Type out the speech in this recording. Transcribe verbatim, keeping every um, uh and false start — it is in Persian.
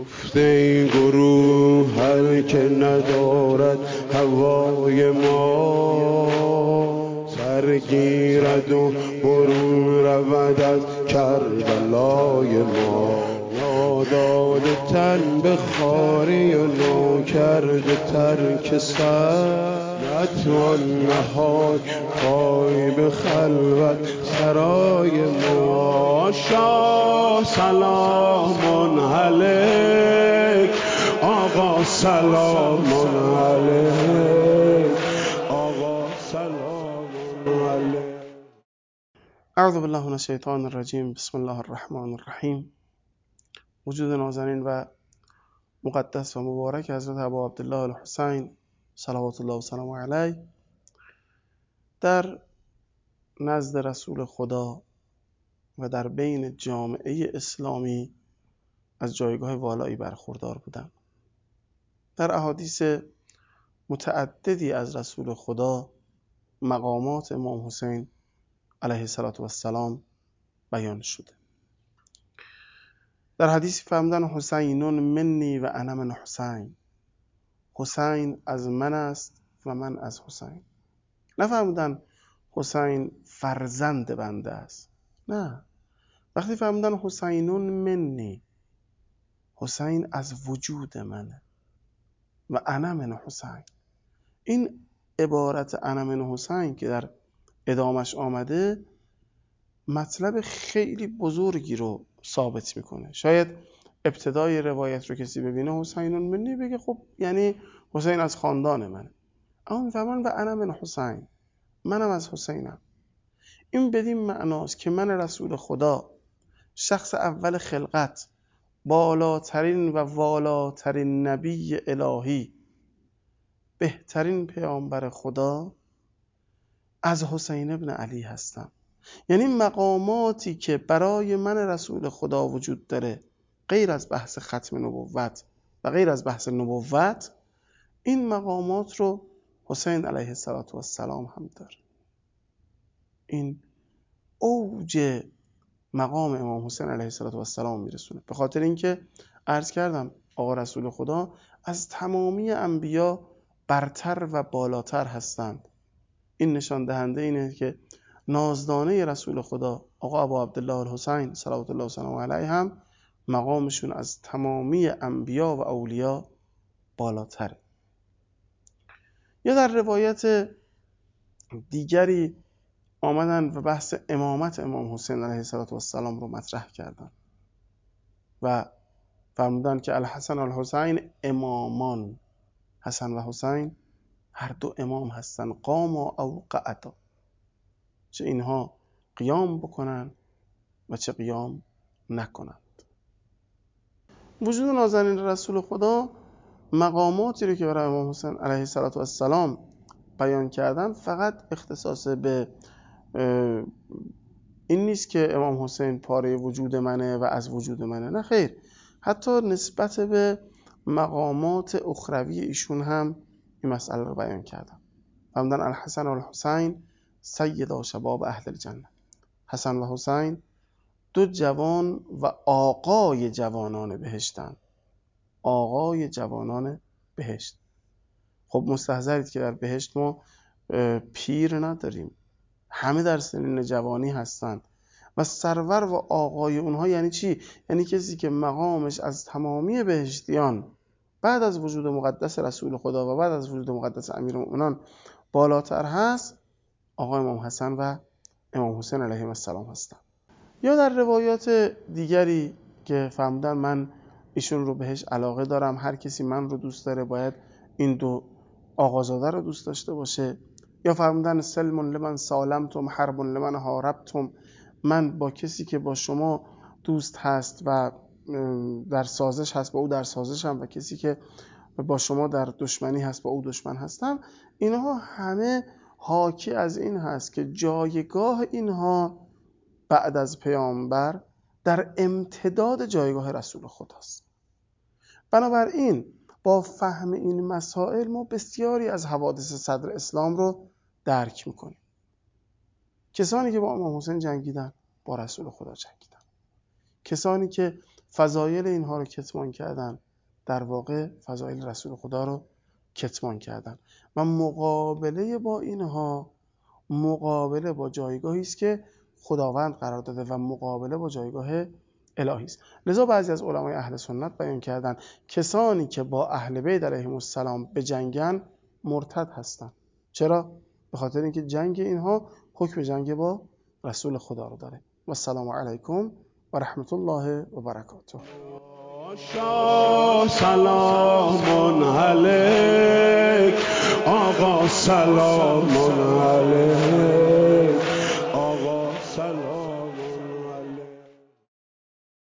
گفته این گروه هر که ندارد هوای ما سرگیرد و برون رود از کربلای ما. ناداده تن به خواری و ناکرده ترک سر نتوان نهاد پای به خلوت سرای ما. شاه سلام علیک آقا سلام علیک آقا سلام علیک. اعوذ بالله من الشیطان الرجیم. بسم الله الرحمن الرحیم. وجود نازنین و مقدس و مبارک حضرت ابا عبدالله الحسین صلوات الله و سلام علیه در نزد رسول خدا و در بین جامعه اسلامی از جایگاه والایی برخوردار بودند. در احادیث متعددی از رسول خدا مقامات امام حسین علیه السلام بیان شده. در حدیث فرمودن حسینون منی و انا من حسین، حسین از من است و من از حسین. نفرمودن حسین فرزند بنده است، نه. وقتی فرمودن حسینون منی، حسین از وجود منه و انا من حسین. این عبارت انا من حسین که در ادامش آمده مطلب خیلی بزرگی رو ثابت میکنه. شاید ابتدای روایت رو کسی ببینه حسینون منی بگه خب یعنی حسین از خاندان منه، اما میفهمن و انا من حسین، منم از حسینم. این بدین معناست که من رسول خدا، شخص اول خلقت، بالاترین و والاترین نبی الهی، بهترین پیامبر خدا، از حسین ابن علی هستم. یعنی مقاماتی که برای من رسول خدا وجود داره غیر از بحث ختم نبوت و غیر از بحث نبوت، این مقامات رو حسین علیه السلام هم داره. این اوج مقام امام حسین علیه السلام میرسونه. به خاطر اینکه عرض کردم آقا رسول خدا از تمامی انبیا برتر و بالاتر هستند. این نشان دهنده اینه که نازدانه رسول خدا آقا ابا عبدالله الحسین صلوات الله و سلام علیه هم مقامشون از تمامی انبیا و اولیا بالاتره. یا در روایت دیگری آمدن و بحث امامت امام حسین علیه السلام رو مطرح کردن و فرمودن که الحسن و الحسین امامان، حسن و حسین هر دو امام هستن، قام او قعدا، چه اینها قیام بکنن و چه قیام نکنند. وجود نازنین رسول خدا مقاماتی رو که برای امام حسین علیه السلام بیان کردن فقط اختصاص به این نیست که امام حسین پاره وجود منه و از وجود منه، نه خیر، حتی نسبت به مقامات اخروی ایشون هم این مسئله رو بیان کردن. فرمودن الحسن و الحسین سیدا شباب اهل الجنه، حسن و حسین دو جوان و آقای جوانان بهشتن، آقای جوانان بهشت. خب مستحضرید که در بهشت ما پیر نداریم، همه در سنین جوانی هستند و سرور و آقای اونها یعنی چی؟ یعنی کسی که مقامش از تمامی بهشتیان بعد از وجود مقدس رسول خدا و بعد از وجود مقدس امیرالمومنین بالاتر هست، آقای امام حسن و امام حسین علیهم السلام هستند. یا در روایات دیگری که فرمودن من ایشون رو بهش علاقه دارم، هر کسی من رو دوست داره باید این دو آقازاده رو دوست داشته باشه. یا فرمودن سلم لمن سالمتم حرب لمن حاربتم، من با کسی که با شما دوست هست و در سازش هست با او در سازشم و کسی که با شما در دشمنی هست با او دشمن هستم. اینها همه حاکی از این هست که جایگاه اینها بعد از پیامبر در امتداد جایگاه رسول خداست. بنابراین با فهم این مسائل ما بسیاری از حوادث صدر اسلام رو درک میکنیم. کسانی که با امام حسین جنگیدن با رسول خدا جنگیدن، کسانی که فضایل اینها رو کتمان کردن، در واقع فضایل رسول خدا رو کتمان کردن و مقابله با اینها مقابله با جایگاهی است که خداوند قرار داده و مقابله با جایگاه الهی است. لذا بعضی از علمای اهل سنت بیان کردن کسانی که با اهل بیت علیهم السلام به جنگن مرتد هستند. چرا؟ به خاطر اینکه جنگ اینها حکم جنگ با رسول خدا رو داره. و السلام علیکم و رحمت الله و برکاته. شاه سلام علیک، آقا سلام علیک.